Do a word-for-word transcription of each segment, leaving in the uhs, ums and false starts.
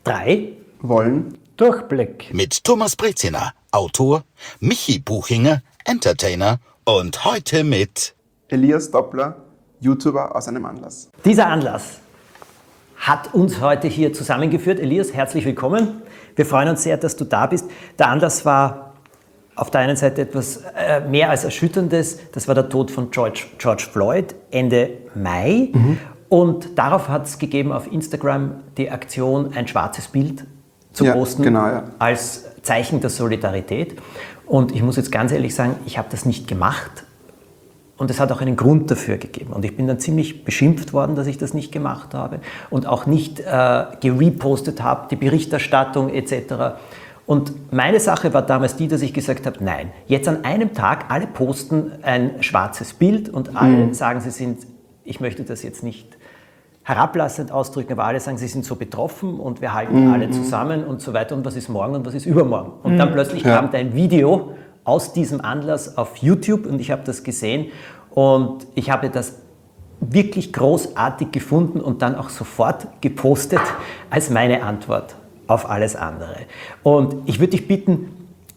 drei wollen Durchblick. Mit Thomas Breziner, Autor, Michi Buchinger, Entertainer und heute mit Elias Doppler, YouTuber aus einem Anlass. Dieser Anlass hat uns heute hier zusammengeführt. Elias, herzlich willkommen. Wir freuen uns sehr, dass du da bist. Der Anlass war auf der einen Seite etwas äh, mehr als Erschütterndes. Das war der Tod von George, George Floyd Ende Mai. Mhm. Und darauf hat es gegeben auf Instagram die Aktion, ein schwarzes Bild zu ja, posten, genau, ja. als Zeichen der Solidarität. Und ich muss jetzt ganz ehrlich sagen, ich habe das nicht gemacht. Und es hat auch einen Grund dafür gegeben. Und ich bin dann ziemlich beschimpft worden, dass ich das nicht gemacht habe und auch nicht äh, gerepostet habe, die Berichterstattung et cetera. Und meine Sache war damals die, dass ich gesagt habe, nein, jetzt an einem Tag, alle posten ein schwarzes Bild und alle mhm. sagen, sie sind, ich möchte das jetzt nicht herablassend ausdrücken, aber alle sagen, sie sind so betroffen und wir halten mhm. alle zusammen und so weiter. Und was ist morgen und was ist übermorgen? Und mhm. dann plötzlich ja. kam dein Video aus diesem Anlass auf YouTube und ich habe das gesehen und ich habe das wirklich großartig gefunden und dann auch sofort gepostet als meine Antwort auf alles andere. Und ich würde dich bitten,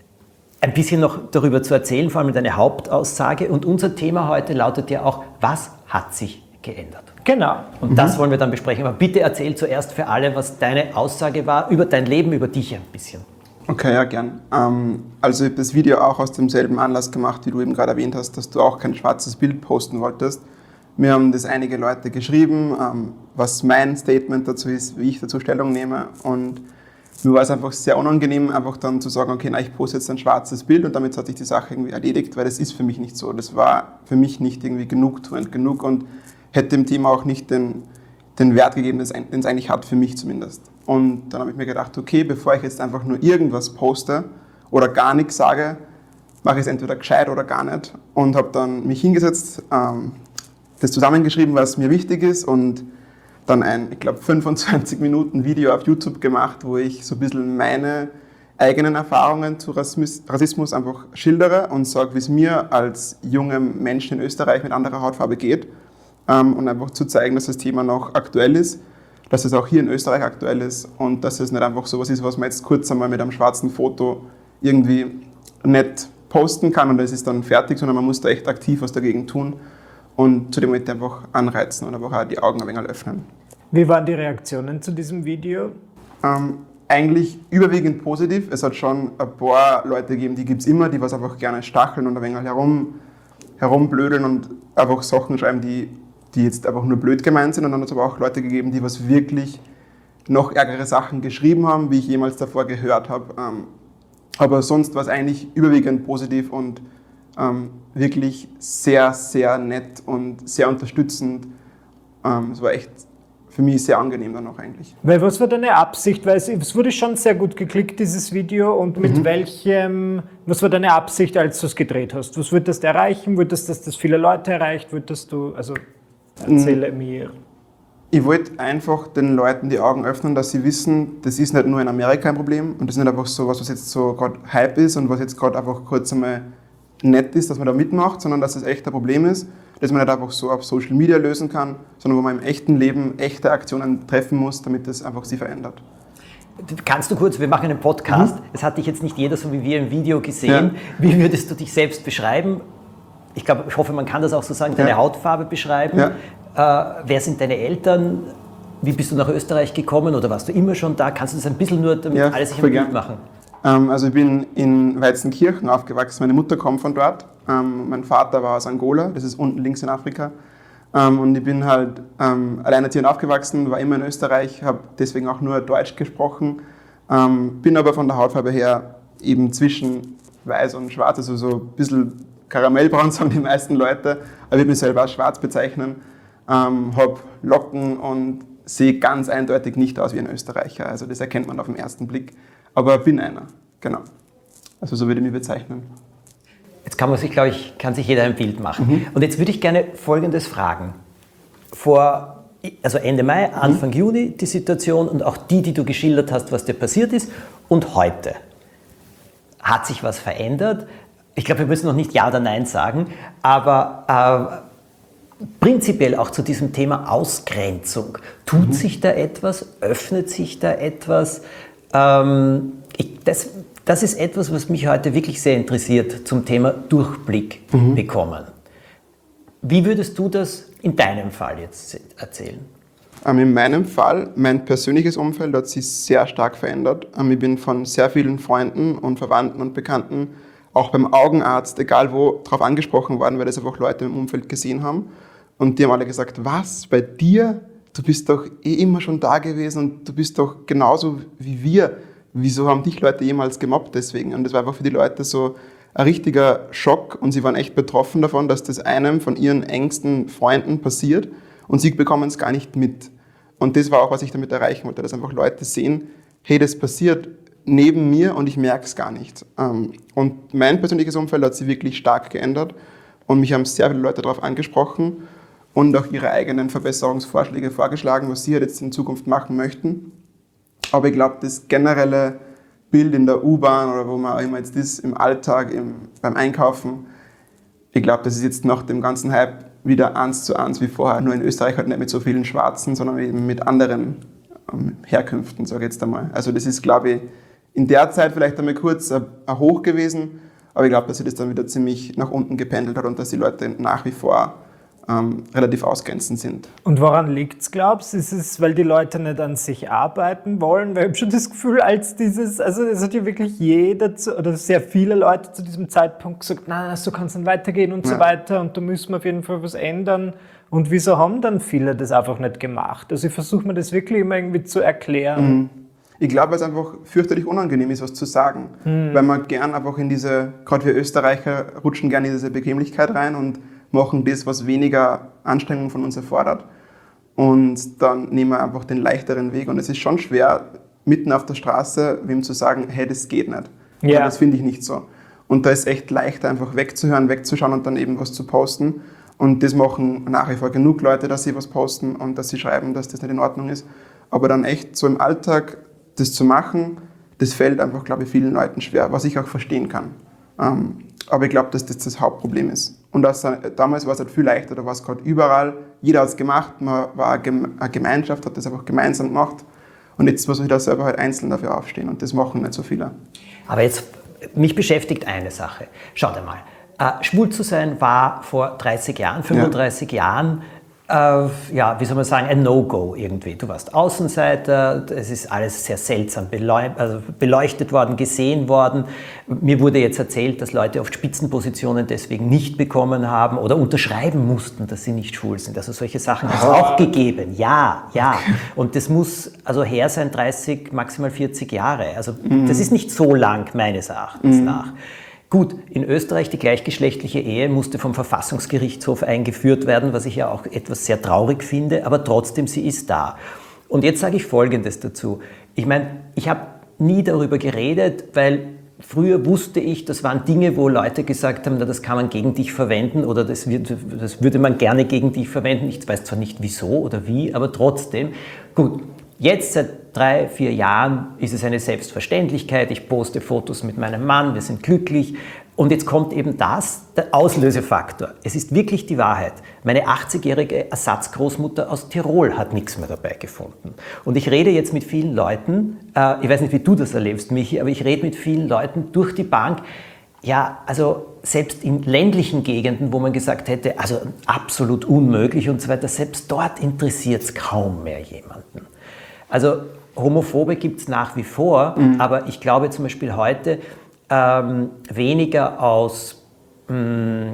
ein bisschen noch darüber zu erzählen, vor allem deine Hauptaussage. Und unser Thema heute lautet ja auch, was hat sich geändert? Genau. Und mhm. das wollen wir dann besprechen. Aber bitte erzähl zuerst für alle, was deine Aussage war über dein Leben, über dich ein bisschen. Okay, ja, gern. Ähm, also ich habe das Video auch aus demselben Anlass gemacht, wie du eben gerade erwähnt hast, dass du auch kein schwarzes Bild posten wolltest. Mir haben das einige Leute geschrieben, ähm, was mein Statement dazu ist, wie ich dazu Stellung nehme. Und mir war es einfach sehr unangenehm, einfach dann zu sagen, okay, na, ich poste jetzt ein schwarzes Bild und damit hat sich die Sache irgendwie erledigt, weil das ist für mich nicht so. Das war für mich nicht irgendwie genugtuend genug und hätte dem Thema auch nicht den, den Wert gegeben, den es eigentlich hat, für mich zumindest. Und dann habe ich mir gedacht, okay, bevor ich jetzt einfach nur irgendwas poste oder gar nichts sage, mache ich es entweder gescheit oder gar nicht. Und habe dann mich hingesetzt, ähm, das zusammengeschrieben, was mir wichtig ist und dann ein, ich glaube, fünfundzwanzig Minuten Video auf YouTube gemacht, wo ich so ein bisschen meine eigenen Erfahrungen zu Rassismus einfach schildere und sage, wie es mir als jungem Menschen in Österreich mit anderer Hautfarbe geht. Ähm, und einfach zu zeigen, dass das Thema noch aktuell ist, dass es auch hier in Österreich aktuell ist und dass es nicht einfach so was ist, was man jetzt kurz einmal mit einem schwarzen Foto irgendwie nicht posten kann und es ist dann fertig, sondern man muss da echt aktiv was dagegen tun. Und zudem möchte ich einfach anreizen und einfach auch die Augen ein wenig öffnen. Wie waren die Reaktionen zu diesem Video? Ähm, eigentlich überwiegend positiv. Es hat schon ein paar Leute gegeben, die gibt es immer, die was einfach gerne stacheln und ein wenig herum, herumblödeln und einfach Sachen schreiben, die, die jetzt einfach nur blöd gemeint sind. Und dann hat es aber auch Leute gegeben, die was wirklich noch ärgere Sachen geschrieben haben, wie ich jemals davor gehört habe. Ähm, aber sonst war es eigentlich überwiegend positiv und Ähm, wirklich sehr, sehr nett und sehr unterstützend. Ähm, es war echt für mich sehr angenehm dann auch eigentlich. Weil was war deine Absicht? Weil es, es wurde schon sehr gut geklickt, dieses Video. Und mit mhm. welchem, was war deine Absicht, als du es gedreht hast? Was würdest du erreichen? Würdest du, dass das viele Leute erreicht? Würdest du, also erzähle mhm. mir. Ich wollte einfach den Leuten die Augen öffnen, dass sie wissen, das ist nicht nur in Amerika ein Problem und das ist nicht einfach so was, was jetzt so gerade Hype ist und was jetzt gerade einfach kurz einmal nett ist, dass man da mitmacht, sondern dass es echt ein Problem ist, das man nicht einfach so auf Social Media lösen kann, sondern wo man im echten Leben echte Aktionen treffen muss, damit das einfach sie verändert. Kannst du kurz, wir machen einen Podcast, mhm. es hat dich jetzt nicht jeder so wie wir im Video gesehen, ja. Wie würdest du dich selbst beschreiben? Ich glaube, ich hoffe, man kann das auch so sagen, deine ja. Hautfarbe beschreiben. Ja. Äh, wer sind deine Eltern? Wie bist du nach Österreich gekommen oder warst du immer schon da? Kannst du das ein bisschen nur, damit ja, alle sich ein Bild machen? Also ich bin in Weizenkirchen aufgewachsen, meine Mutter kommt von dort, mein Vater war aus Angola, das ist unten links in Afrika und ich bin halt alleinerziehend aufgewachsen, war immer in Österreich, habe deswegen auch nur Deutsch gesprochen, bin aber von der Hautfarbe her eben zwischen weiß und schwarz, also so ein bisschen karamellbraun sagen die meisten Leute, aber ich würde mich selber als schwarz bezeichnen, habe Locken und sehe ganz eindeutig nicht aus wie ein Österreicher, also das erkennt man auf den ersten Blick. Aber bin einer, genau. Also so würde ich mich bezeichnen. Jetzt kann man sich, glaube ich, kann sich jeder ein Bild machen. Mhm. Und jetzt würde ich gerne Folgendes fragen. Vor, also Ende Mai, Anfang mhm. Juni die Situation und auch die, die du geschildert hast, was dir passiert ist und heute. Hat sich was verändert? Ich glaube, wir müssen noch nicht Ja oder Nein sagen, aber prinzipiell auch zu diesem Thema Ausgrenzung. Tut mhm. sich da etwas? Öffnet sich da etwas? Ähm, ich, das, das ist etwas, was mich heute wirklich sehr interessiert zum Thema Durchblick mhm. bekommen. Wie würdest du das in deinem Fall jetzt erzählen? Ähm, in meinem Fall, mein persönliches Umfeld hat sich sehr stark verändert. Ähm, ich bin von sehr vielen Freunden und Verwandten und Bekannten, auch beim Augenarzt, egal wo, darauf angesprochen worden, weil das einfach Leute im Umfeld gesehen haben. Und die haben alle gesagt, was, bei dir? Du bist doch eh immer schon da gewesen und du bist doch genauso wie wir. Wieso haben dich Leute jemals gemobbt deswegen? Und das war einfach für die Leute so ein richtiger Schock und sie waren echt betroffen davon, dass das einem von ihren engsten Freunden passiert und sie bekommen es gar nicht mit. Und das war auch, was ich damit erreichen wollte, dass einfach Leute sehen, hey, das passiert neben mir und ich merke es gar nicht. Und mein persönliches Umfeld hat sich wirklich stark geändert und mich haben sehr viele Leute darauf angesprochen und auch ihre eigenen Verbesserungsvorschläge vorgeschlagen, was sie halt jetzt in Zukunft machen möchten. Aber ich glaube, das generelle Bild in der U-Bahn oder wo man auch immer jetzt ist, im Alltag, im, beim Einkaufen, ich glaube, das ist jetzt nach dem ganzen Hype wieder eins zu eins wie vorher, nur in Österreich halt nicht mit so vielen Schwarzen, sondern eben mit anderen ähm, Herkünften, sage ich jetzt einmal. Also das ist, glaube ich, in der Zeit vielleicht einmal kurz ein, ein Hoch gewesen, aber ich glaube, dass sich das dann wieder ziemlich nach unten gependelt hat und dass die Leute nach wie vor ähm, relativ ausgrenzend sind. Und woran liegt es, glaubst du? Ist es, weil die Leute nicht an sich arbeiten wollen? Weil ich habe schon das Gefühl, als dieses, also es hat ja wirklich jeder zu, oder sehr viele Leute zu diesem Zeitpunkt gesagt, nein, so kann es nicht weitergehen und ja. so weiter und da müssen wir auf jeden Fall was ändern. Und wieso haben dann viele das einfach nicht gemacht? Also ich versuche mir das wirklich immer irgendwie zu erklären. Mhm. Ich glaube, weil es einfach fürchterlich unangenehm ist, was zu sagen. Mhm. Weil man gern einfach in diese, gerade wir Österreicher, rutschen gerne in diese Bequemlichkeit rein und machen das, was weniger Anstrengung von uns erfordert. Und dann nehmen wir einfach den leichteren Weg. Und es ist schon schwer, mitten auf der Straße wem zu sagen, hey, das geht nicht. Ja. Und das finde ich nicht so. Und da ist echt leichter, einfach wegzuhören, wegzuschauen und dann eben was zu posten. Und das machen nach wie vor genug Leute, dass sie was posten und dass sie schreiben, dass das nicht in Ordnung ist. Aber dann echt so im Alltag das zu machen, das fällt einfach, glaube ich, vielen Leuten schwer, was ich auch verstehen kann. Ähm, aber ich glaube, dass das das Hauptproblem ist. Und das, damals war es halt viel leichter, da war es gerade überall, jeder hat es gemacht, man war eine Gemeinschaft, hat das einfach gemeinsam gemacht. Und jetzt muss man da selber halt einzeln dafür aufstehen und das machen nicht so viele. Aber jetzt, mich beschäftigt eine Sache. Schau dir mal, äh, schwul zu sein war vor dreißig Jahren, fünfunddreißig ja. Jahren, äh, ja, wie soll man sagen, ein No-Go irgendwie. Du warst Außenseiter, es ist alles sehr seltsam beleuchtet, also beleuchtet worden, gesehen worden. Mir wurde jetzt erzählt, dass Leute oft Spitzenpositionen deswegen nicht bekommen haben oder unterschreiben mussten, dass sie nicht schwul sind. Also solche Sachen hat es auch gegeben. Ja, ja. Und das muss also her sein, dreißig, maximal vierzig Jahre. Also mhm. das ist nicht so lang, meines Erachtens mhm. nach. Gut, in Österreich die gleichgeschlechtliche Ehe musste vom Verfassungsgerichtshof eingeführt werden, was ich ja auch etwas sehr traurig finde, aber trotzdem, sie ist da. Und jetzt sage ich Folgendes dazu. Ich meine, ich habe nie darüber geredet, weil früher wusste ich, das waren Dinge, wo Leute gesagt haben, na, das kann man gegen dich verwenden oder das, wird, das würde man gerne gegen dich verwenden. Ich weiß zwar nicht wieso oder wie, aber trotzdem. Gut, jetzt seit drei, vier Jahren ist es eine Selbstverständlichkeit. Ich poste Fotos mit meinem Mann, wir sind glücklich. Und jetzt kommt eben das, der Auslösefaktor. Es ist wirklich die Wahrheit. Meine achtzigjährige Ersatzgroßmutter aus Tirol hat nichts mehr dabei gefunden. Und ich rede jetzt mit vielen Leuten, äh, ich weiß nicht, wie du das erlebst, Michi, aber ich rede mit vielen Leuten durch die Bank. Ja, also selbst in ländlichen Gegenden, wo man gesagt hätte, also absolut unmöglich und so weiter, selbst dort interessiert es kaum mehr jemanden. Also Homophobe gibt es nach wie vor, mhm. aber ich glaube zum Beispiel heute ähm, weniger aus, mh,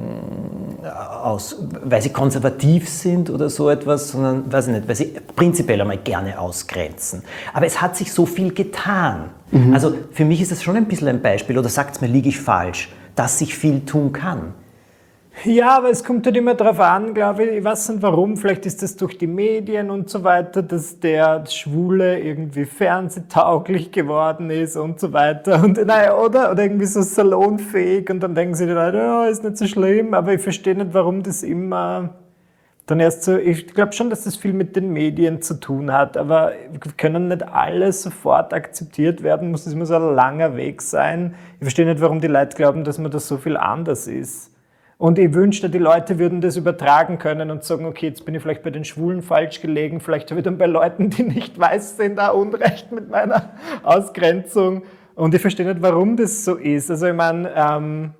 aus, weil sie konservativ sind oder so etwas, sondern, weiß ich nicht, weil sie prinzipiell einmal gerne ausgrenzen. Aber es hat sich so viel getan. Mhm. Also für mich ist das schon ein bisschen ein Beispiel, oder sagt es mir, liege ich falsch, dass sich viel tun kann. Ja, aber es kommt halt immer darauf an, glaube ich, ich weiß nicht warum, vielleicht ist das durch die Medien und so weiter, dass der Schwule irgendwie fernsehtauglich geworden ist und so weiter. Und naja, oder? Oder irgendwie so salonfähig und dann denken sich die Leute, ja, ist nicht so schlimm, aber ich verstehe nicht, warum das immer dann erst so, ich glaube schon, dass das viel mit den Medien zu tun hat, aber können nicht alle sofort akzeptiert werden, muss das immer so ein langer Weg sein. Ich verstehe nicht, warum die Leute glauben, dass man das so viel anders ist. Und ich wünschte, die Leute würden das übertragen können und sagen, okay, jetzt bin ich vielleicht bei den Schwulen falsch gelegen, vielleicht habe ich dann bei Leuten, die nicht weiß sind, auch Unrecht mit meiner Ausgrenzung. Und ich verstehe nicht, warum das so ist. Also ich meine, ähm,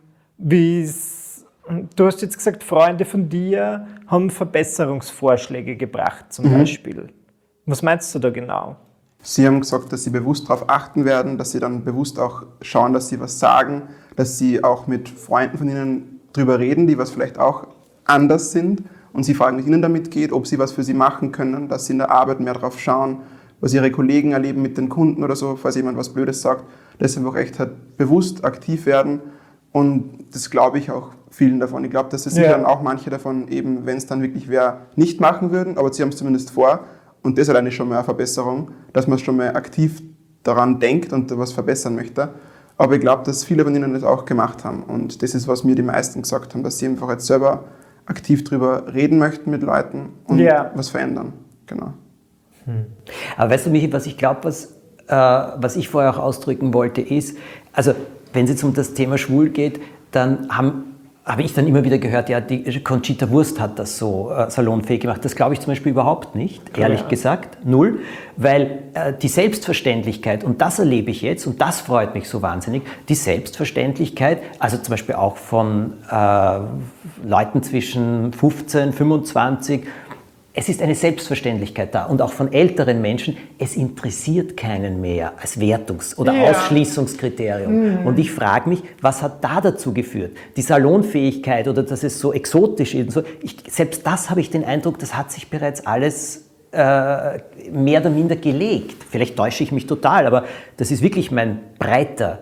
wie's, du hast jetzt gesagt, Freunde von dir haben Verbesserungsvorschläge gebracht zum mhm. Beispiel. Was meinst du da genau? Sie haben gesagt, dass sie bewusst darauf achten werden, dass sie dann bewusst auch schauen, dass sie was sagen, dass sie auch mit Freunden von ihnen drüber reden, die was vielleicht auch anders sind und sie fragen, wie es ihnen damit geht, ob sie was für sie machen können, dass sie in der Arbeit mehr drauf schauen, was ihre Kollegen erleben mit den Kunden oder so, falls jemand was Blödes sagt, dass sie einfach echt halt bewusst aktiv werden und das glaube ich auch vielen davon. Ich glaube, dass es ja. dann auch manche davon eben, wenn es dann wirklich wer nicht machen würden, aber sie haben es zumindest vor und das ist alleine schon mal eine Verbesserung, dass man schon mal aktiv daran denkt und was verbessern möchte. Aber ich glaube, dass viele von ihnen das auch gemacht haben. Und das ist, was mir die meisten gesagt haben, dass sie einfach jetzt selber aktiv drüber reden möchten mit Leuten und ja. was verändern. Genau. Hm. Aber weißt du, Michi, was ich glaube, was, äh, was ich vorher auch ausdrücken wollte, ist, also wenn es jetzt um das Thema schwul geht, dann haben habe ich dann immer wieder gehört, ja, die Conchita Wurst hat das so äh, salonfähig gemacht. Das glaube ich zum Beispiel überhaupt nicht, Klar, ehrlich ja. gesagt, null, weil äh, die Selbstverständlichkeit, und das erlebe ich jetzt, und das freut mich so wahnsinnig, die Selbstverständlichkeit, also zum Beispiel auch von äh, Leuten zwischen fünfzehn, fünfundzwanzig, es ist eine Selbstverständlichkeit da und auch von älteren Menschen, es interessiert keinen mehr als Wertungs- oder ja. Ausschließungskriterium. Mhm. Und ich frage mich, was hat da dazu geführt? Die Salonfähigkeit oder dass es so exotisch ist. Und so. Ich, selbst das habe ich den Eindruck, das hat sich bereits alles äh, mehr oder minder gelegt. Vielleicht täusche ich mich total, aber das ist wirklich mein breiter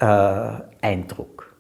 äh, Eindruck.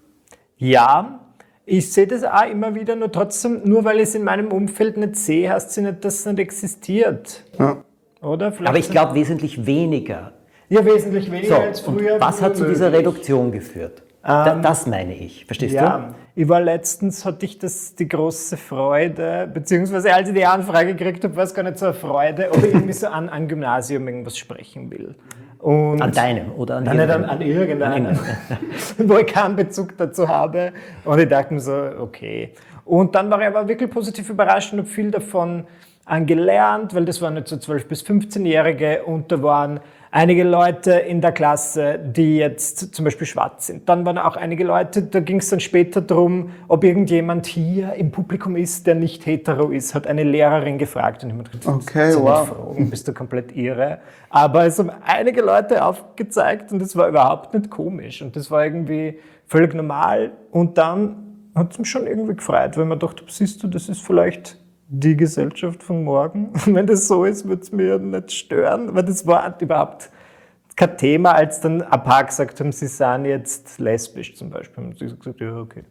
Ja, ich sehe das auch immer wieder, nur trotzdem, nur weil ich es in meinem Umfeld nicht sehe, heißt es nicht, dass es nicht existiert. Ja. Oder? Vielleicht aber ich glaube wesentlich weniger. Ja, wesentlich weniger so, als früher. Und was hat zu dieser Reduktion geführt? Ähm, das meine ich, verstehst ja, du? Ich war letztens, hatte ich das die große Freude, beziehungsweise als ich die Anfrage gekriegt habe, war es gar nicht so eine Freude, ob ich irgendwie so an ein Gymnasium irgendwas sprechen will. Und an deinem oder an nein, irgendeinem? Nicht an, an irgendeinem, wo ich keinen Bezug dazu habe. Und ich dachte mir so, okay. Und dann war ich aber wirklich positiv überrascht und habe viel davon angelernt, weil das waren jetzt so zwölf- bis fünfzehnjährige und da waren einige Leute in der Klasse, die jetzt zum Beispiel schwarz sind. Dann waren auch einige Leute, da ging es dann später darum, ob irgendjemand hier im Publikum ist, der nicht hetero ist, hat eine Lehrerin gefragt. Und ich habe mir gedacht, okay, wow. Fragen, bist du komplett irre? Aber es haben einige Leute aufgezeigt und es war überhaupt nicht komisch. Und das war irgendwie völlig normal. Und dann hat es mich schon irgendwie gefreut, weil man dachte, siehst du, das ist vielleicht die Gesellschaft von morgen. Wenn das so ist, wird es mir nicht stören, weil das war überhaupt kein Thema, als dann ein paar gesagt haben, sie sind jetzt lesbisch zum Beispiel. Und sie haben gesagt, ja, okay.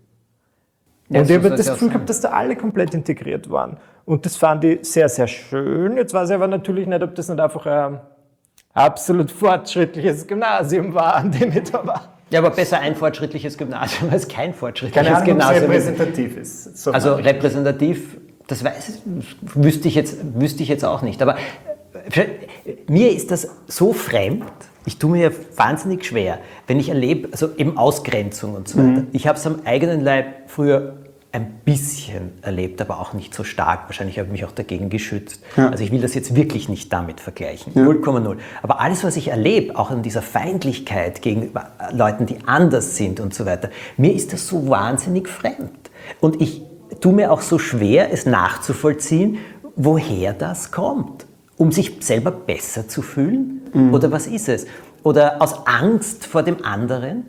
Ja, und ich habe das Gefühl gehabt, dass da alle komplett integriert waren. Und das fand ich sehr, sehr schön. Jetzt weiß ich aber natürlich nicht, ob das nicht einfach ein absolut fortschrittliches Gymnasium war, an dem ich da war. Ja, aber besser ein fortschrittliches Gymnasium als kein fortschrittliches Keine Ahnung, Gymnasium. Ob es repräsentativ ist. So also repräsentativ, das weiß, wüsste, ich jetzt, wüsste ich jetzt auch nicht. Aber äh, mir ist das so fremd, ich tue mir wahnsinnig schwer, wenn ich erlebe, also eben Ausgrenzung und so weiter. Mhm. Ich habe es am eigenen Leib früher ein bisschen erlebt, aber auch nicht so stark. Wahrscheinlich habe ich mich auch dagegen geschützt. Ja. Also ich will das jetzt wirklich nicht damit vergleichen. Ja. null Komma null. Aber alles, was ich erlebe, auch in dieser Feindlichkeit gegenüber Leuten, die anders sind und so weiter, mir ist das so wahnsinnig fremd. Und ich tue mir auch so schwer, es nachzuvollziehen, woher das kommt. Um sich selber besser zu fühlen? Mhm. Oder was ist es? Oder aus Angst vor dem anderen?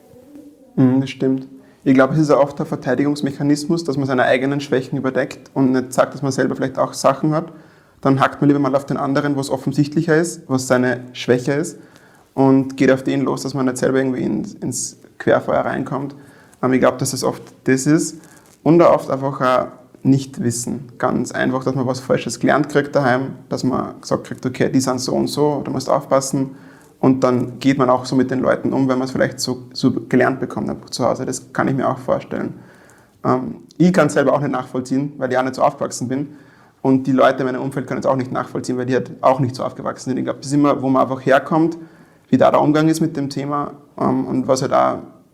Mhm, das stimmt. Ich glaube, es ist ja oft ein Verteidigungsmechanismus, dass man seine eigenen Schwächen überdeckt und nicht sagt, dass man selber vielleicht auch Sachen hat. Dann hackt man lieber mal auf den anderen, was offensichtlicher ist, was seine Schwäche ist und geht auf den los, dass man nicht selber irgendwie ins, ins Querfeuer reinkommt. Aber ich glaube, dass es oft das ist und auch oft einfach auch Nichtwissen. Ganz einfach, dass man was Falsches gelernt kriegt daheim, dass man gesagt kriegt, okay, die sind so und so, du musst aufpassen. Und dann geht man auch so mit den Leuten um, wenn man es vielleicht so, so gelernt bekommt zu Hause. Das kann ich mir auch vorstellen. Ähm, ich kann es selber auch nicht nachvollziehen, weil ich auch nicht so aufgewachsen bin. Und die Leute in meinem Umfeld können es auch nicht nachvollziehen, weil die halt auch nicht so aufgewachsen sind. Ich glaube, das ist immer, wo man einfach herkommt, wie da der Umgang ist mit dem Thema ähm, und was halt auch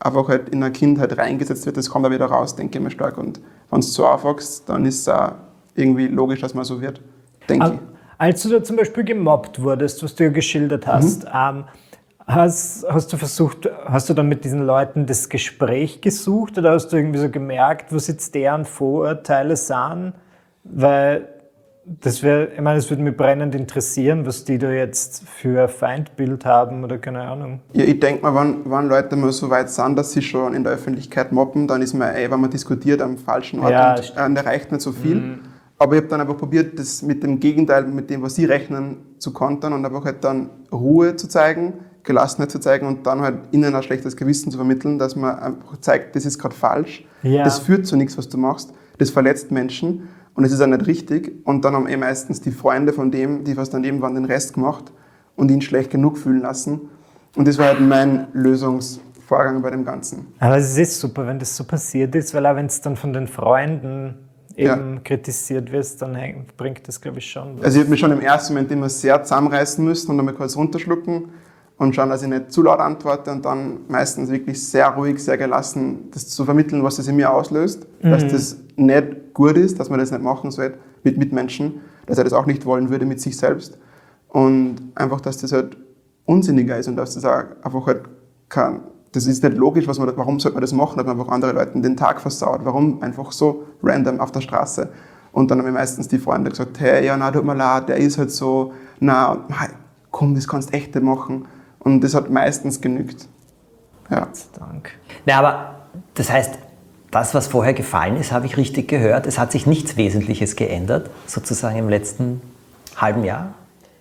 einfach halt in der Kindheit reingesetzt wird, das kommt da wieder raus, denke ich mir stark. Und wenn es so aufwächst, dann ist es auch irgendwie logisch, dass man so wird, denke ich. Als du da zum Beispiel gemobbt wurdest, was du ja geschildert hast, mhm. ähm, hast, hast du versucht, hast du dann mit diesen Leuten das Gespräch gesucht oder hast du irgendwie so gemerkt, was jetzt deren Vorurteile sind? Weil das wäre, ich meine, es würde mich brennend interessieren, was die da jetzt für Feindbild haben oder keine Ahnung. Ja, ich denke mal, wenn, wenn Leute mal so weit sind, dass sie schon in der Öffentlichkeit mobben, dann ist man, ey, wenn man diskutiert, am falschen Ort ja, und äh, erreicht nicht so viel. Mhm. Aber ich habe dann einfach probiert, das mit dem Gegenteil, mit dem, was sie rechnen, zu kontern und einfach halt dann Ruhe zu zeigen, Gelassenheit zu zeigen und dann halt ihnen ein schlechtes Gewissen zu vermitteln, dass man einfach zeigt, das ist gerade falsch, ja. das führt zu nichts, was du machst, das verletzt Menschen. Und es ist auch nicht richtig. Und dann haben eh meistens die Freunde von dem, die was dann irgendwann den Rest gemacht und ihn schlecht genug fühlen lassen. Und das war halt mein Lösungsvorgang bei dem Ganzen. Aber es ist super, wenn das so passiert ist, weil auch wenn es dann von den Freunden eben ja. kritisiert wird, dann bringt das, glaube ich, schon was. Also ich habe mich schon im ersten Moment immer sehr zusammenreißen müssen und dann mal kurz runterschlucken und schauen, dass ich nicht zu laut antworte und dann meistens wirklich sehr ruhig, sehr gelassen das zu vermitteln, was das in mir auslöst, mhm. dass das nicht gut ist, dass man das nicht machen sollte mit Mitmenschen, dass er das auch nicht wollen würde mit sich selbst und einfach, dass das halt unsinniger ist und dass das auch einfach halt kein, das ist nicht logisch, was man, warum sollte man das machen, dass man einfach andere Leuten den Tag versaut, warum einfach so random auf der Straße und dann haben mir meistens die Freunde gesagt, hey, ja, na, tut mir leid, der ist halt so, na, komm, das kannst du echt nicht machen. Und das hat meistens genügt. Ja. Dank. Na, aber das heißt, das, was vorher gefallen ist, habe ich richtig gehört. Es hat sich nichts Wesentliches geändert, sozusagen im letzten halben Jahr.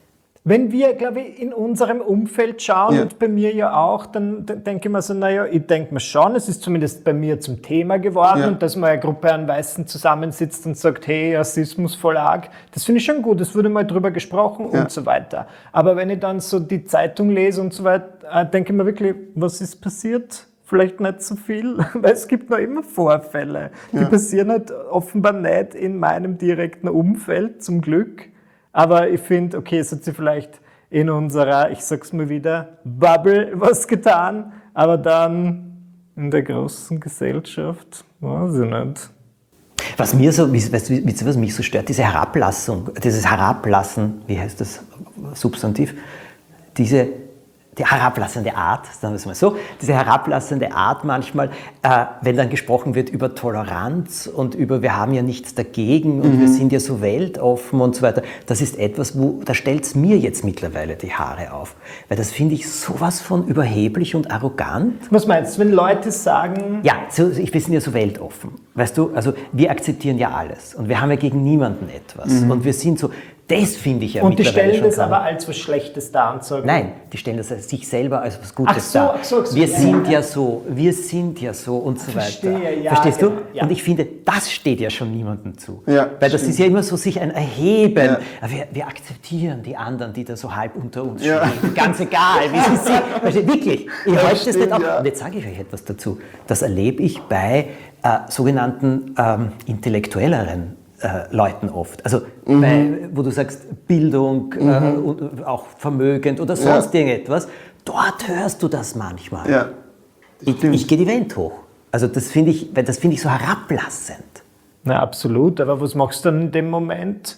Wenn wir, glaube ich, in unserem Umfeld schauen, ja. und bei mir ja auch, dann denke ich mir so, naja, ich denke mir schon, es ist zumindest bei mir zum Thema geworden, ja. und dass man eine Gruppe an Weißen zusammensitzt und sagt, hey, Rassismus voll arg, das finde ich schon gut, es wurde mal drüber gesprochen, ja. und so weiter. Aber wenn ich dann so die Zeitung lese und so weiter, denke ich mir wirklich, was ist passiert? Vielleicht nicht so viel, weil es gibt noch immer Vorfälle. Die ja. passieren halt offenbar nicht in meinem direkten Umfeld, zum Glück. Aber ich finde, okay, es hat sich vielleicht in unserer, ich sag's mal wieder, Bubble was getan, aber dann in der großen Gesellschaft, weiß ich nicht. Was mir so, weißt du, was mich so stört, diese Herablassung, dieses Herablassen, wie heißt das Substantiv, diese die herablassende Art, sagen wir es mal so, diese herablassende Art manchmal, äh, wenn dann gesprochen wird über Toleranz und über wir haben ja nichts dagegen und mhm. wir sind ja so weltoffen und so weiter, das ist etwas, wo, da stellt es mir jetzt mittlerweile die Haare auf, weil das finde ich sowas von überheblich und arrogant. Was meinst du, wenn Leute sagen... Ja, so, ich, wir sind ja so weltoffen, weißt du, also wir akzeptieren ja alles und wir haben ja gegen niemanden etwas mhm. und wir sind so... Das finde ich ja und mittlerweile die stellen das schon aber als was Schlechtes dar und sagen... Nein, die stellen das als sich selber als was Gutes ach so, dar. Ach so, ach so, wir ja, sind ja. ja so, wir sind ja so und so Verstehe, weiter. ja, Verstehst genau, du? ja. Und ich finde, das steht ja schon niemandem zu. Ja, weil das stimmt. ist ja immer so sich ein Erheben. Ja. Wir, wir akzeptieren die anderen, die da so halb unter uns Ja. stehen. Ganz egal, wie sie sind. Versteht? Wirklich, ich Ja, halte das stimmt, nicht auf. ja. Und jetzt sage ich euch etwas dazu. Das erlebe ich bei äh, sogenannten ähm, intellektuelleren Äh, Leuten oft. Also, mhm. bei, wo du sagst, Bildung, mhm. äh, und auch vermögend oder sonst ja. irgendetwas, dort hörst du das manchmal. Ja, das ich ich gehe die Welt hoch. Also, das finde ich, das finde ich so herablassend. Na, absolut. Aber was machst du dann in dem Moment?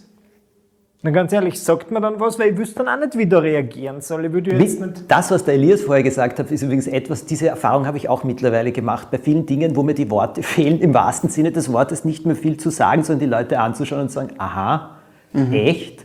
Na, ganz ehrlich, sagt man dann was? Weil ich wüsste dann auch nicht, wie da reagieren soll. Ich würde jetzt nicht das, was der Elias vorher gesagt hat, ist übrigens etwas, diese Erfahrung habe ich auch mittlerweile gemacht, bei vielen Dingen, wo mir die Worte fehlen, im wahrsten Sinne des Wortes nicht mehr viel zu sagen, sondern die Leute anzuschauen und sagen, aha, mhm. echt?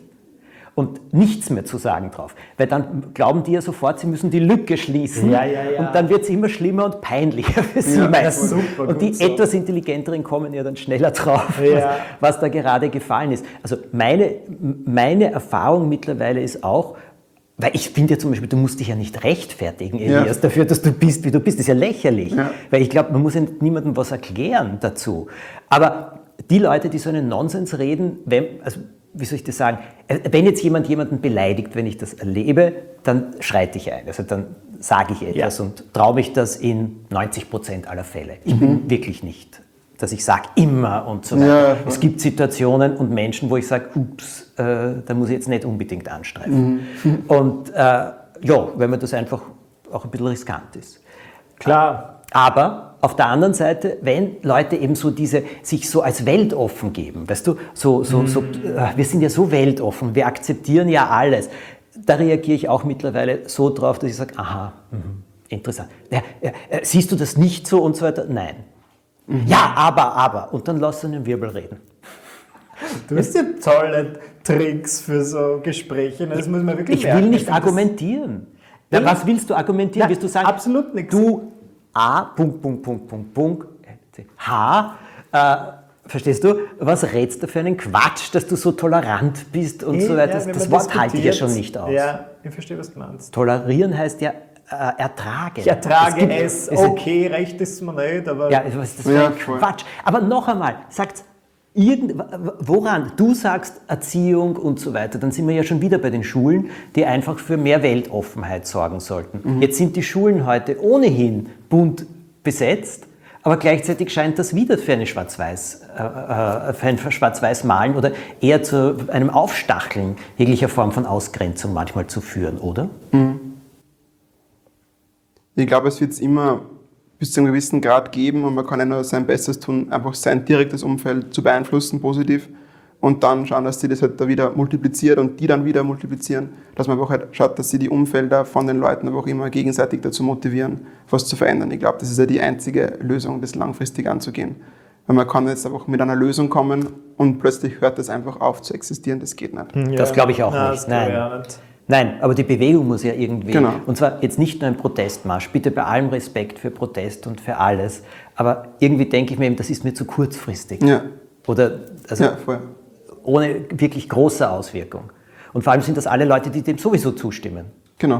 Und nichts mehr zu sagen drauf. Weil dann glauben die ja sofort, sie müssen die Lücke schließen. Ja, ja, ja. Und dann wird es immer schlimmer und peinlicher für sie Ja, meistens. super, und die so. etwas Intelligenteren kommen ja dann schneller drauf, Ja. was, was da gerade gefallen ist. Also meine, meine Erfahrung mittlerweile ist auch, weil ich finde ja zum Beispiel, du musst dich ja nicht rechtfertigen, Elias, Ja. dafür, dass du bist, wie du bist. Das ist ja lächerlich. Ja. Weil ich glaube, man muss ja niemandem was erklären dazu. Aber die Leute, die so einen Nonsens reden, wenn, also wie soll ich das sagen, wenn jetzt jemand jemanden beleidigt, wenn ich das erlebe, dann schreite ich ein. Also dann sage ich etwas ja. und traue mich das in neunzig Prozent aller Fälle. Ich mhm. bin wirklich nicht, dass ich sage immer und so weiter. Ja. Es gibt Situationen und Menschen, wo ich sage, ups, äh, da muss ich jetzt nicht unbedingt anstreifen. Mhm. Und äh, ja, wenn man das einfach auch ein bisschen riskant ist. Klar. Aber auf der anderen Seite, wenn Leute eben so diese, sich so als weltoffen geben, weißt du, so, so, so, äh, wir sind ja so weltoffen, wir akzeptieren ja alles. Da reagiere ich auch mittlerweile so drauf, dass ich sage, aha, mh, interessant. Ja, äh, äh, siehst du das nicht so und so weiter? Nein. Mhm. Ja, aber, aber. Und dann lass einen Wirbel reden. Du hast ja tolle Tricks für so Gespräche. Das muss man wirklich Ich merken. will nicht ich argumentieren. Ja, was willst du argumentieren? Na, Willst du sagen, absolut nichts. Du A, Punkt, Punkt, Punkt, Punkt, Punkt, H, äh, verstehst du, was rätst du für einen Quatsch, dass du so tolerant bist und so weiter? Ja, das wenn das man Wort halte ich ja diskutiert. schon nicht aus. Ja, ich verstehe, was du meinst. Tolerieren heißt ja äh, ertragen. Ich ertrage gibt- es, es- okay, recht ist mir nicht, aber... Ja, was ist das für Ja, ein voll. Quatsch? Aber noch einmal, sagt irgend, woran? Du sagst Erziehung und so weiter, dann sind wir ja schon wieder bei den Schulen, die einfach für mehr Weltoffenheit sorgen sollten. Mhm. Jetzt sind die Schulen heute ohnehin bunt besetzt, aber gleichzeitig scheint das wieder für, eine Schwarz-Weiß, äh, äh, für ein Schwarz-Weiß-Malen oder eher zu einem Aufstacheln jeglicher Form von Ausgrenzung manchmal zu führen, oder? Ich glaube, es wird es immer bis zu einem gewissen Grad geben und man kann ja nur sein Bestes tun, einfach sein direktes Umfeld zu beeinflussen, positiv. Und dann schauen, dass sie das halt da wieder multipliziert und die dann wieder multiplizieren. Dass man einfach halt schaut, dass sie die Umfelder von den Leuten aber auch immer gegenseitig dazu motivieren, was zu verändern. Ich glaube, das ist ja die einzige Lösung, das langfristig anzugehen. Weil man kann jetzt einfach mit einer Lösung kommen und plötzlich hört das einfach auf zu existieren. Das geht nicht. Das glaube ich auch Nein, nicht. das glaube ich Nein. auch nicht. Nein, aber die Bewegung muss ja irgendwie, Genau. und zwar jetzt nicht nur ein Protestmarsch, bitte bei allem Respekt für Protest und für alles, aber irgendwie denke ich mir eben, das ist mir zu kurzfristig. Ja, Oder also ja, voll. ohne wirklich große Auswirkung. Und vor allem sind das alle Leute, die dem sowieso zustimmen. Genau.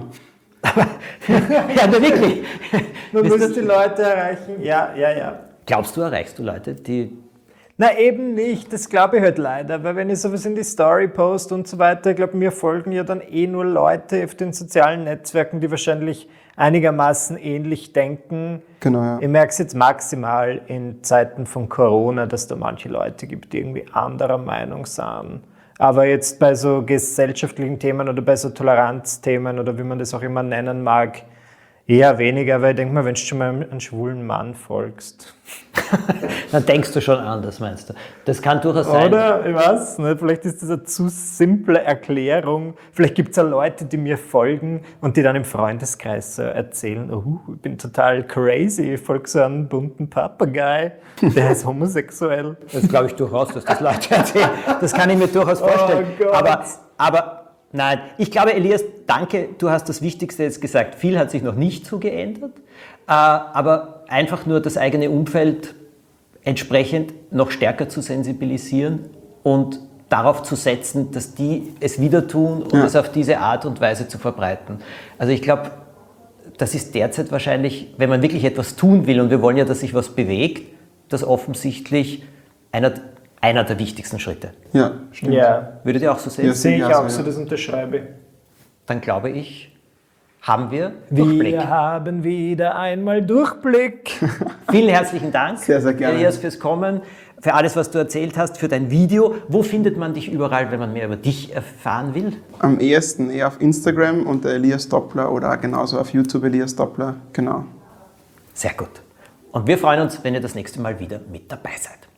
Ja, nur wirklich. Man Wisst muss ihr- die Leute erreichen. Ja, ja, ja. Glaubst du, erreichst du Leute, die... Na eben nicht, das glaube ich halt leider, weil wenn ich sowas in die Story post und so weiter, ich glaube, mir folgen ja dann eh nur Leute auf den sozialen Netzwerken, die wahrscheinlich einigermaßen ähnlich denken. Genau, ja. Ich merke es jetzt maximal in Zeiten von Corona, dass da manche Leute gibt, die irgendwie anderer Meinung sind. Aber jetzt bei so gesellschaftlichen Themen oder bei so Toleranzthemen oder wie man das auch immer nennen mag, eher weniger, weil ich denke mal, wenn du schon mal einem schwulen Mann folgst. Dann denkst du schon anders, meinst du? Das kann durchaus sein. Oder, ich weiß nicht, vielleicht ist das eine zu simple Erklärung. Vielleicht gibt es ja Leute, die mir folgen und die dann im Freundeskreis so erzählen, oh, ich bin total crazy, ich folge so einem bunten Papagei, der ist homosexuell. Das glaube ich durchaus, dass das Leute erzählen. Das kann ich mir durchaus vorstellen. Oh Gott. aber, aber nein, ich glaube, Elias, danke, du hast das Wichtigste jetzt gesagt. Viel hat sich noch nicht so geändert, äh, aber einfach nur das eigene Umfeld entsprechend noch stärker zu sensibilisieren und darauf zu setzen, dass die es wieder tun und Ja. es auf diese Art und Weise zu verbreiten. Also ich glaube, das ist derzeit wahrscheinlich, wenn man wirklich etwas tun will und wir wollen ja, dass sich was bewegt, das offensichtlich einer, einer der wichtigsten Schritte. Ja, stimmt. Ja, Würdet ihr auch so sehen? Ja, sehe ich Ja, auch so, so, ja. das unterschreibe ich. Dann glaube ich, haben wir Durchblick. Wir haben wieder einmal Durchblick. Vielen herzlichen Dank, Sehr, sehr gerne. Elias, fürs Kommen, für alles, was du erzählt hast, für dein Video. Wo findet man dich überall, wenn man mehr über dich erfahren will? Am ehesten eher auf Instagram unter Elias Doppler oder genauso auf YouTube Elias Doppler. Genau. Sehr gut. Und wir freuen uns, wenn ihr das nächste Mal wieder mit dabei seid.